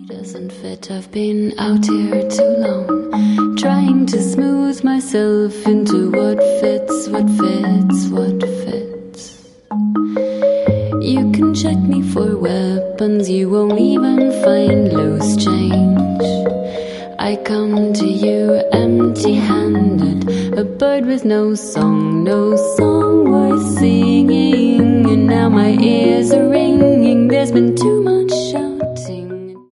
Doesn't fit, I've been out here too long, trying to smooth myself into what fits, what fits, what fits. You can check me for weapons, you won't even find loose change. I come to you empty-handed, a bird with no song worth singing. And now my ears are ringing, there's been too much